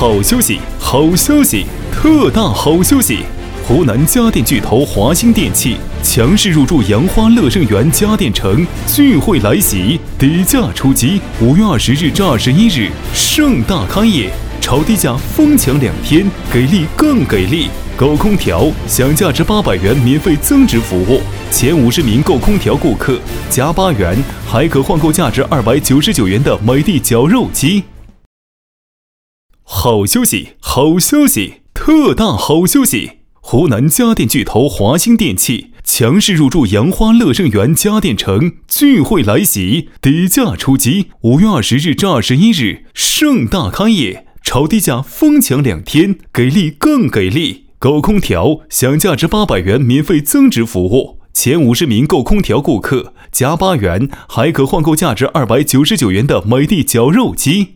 好消息，好消息，特大好消息！湖南家电巨头华兴电器强势入驻杨花乐盛园家电城，聚会来袭，低价出击！5月20日至21日盛大开业，超低价疯抢2天，给力更给力！购空调享价值800元免费增值服务，前50名购空调顾客加8元，还可换购价值299元的美的绞肉机。好消息，好消息，特大好消息！湖南家电巨头华兴电器强势入驻杨花乐盛园家电城，聚会来袭，低价出击！5月20日至21日盛大开业，超低价疯抢2天，给力更给力！购空调享价值800元免费增值服务，前50名购空调顾客加8元，还可换购价值299元的美的绞肉机。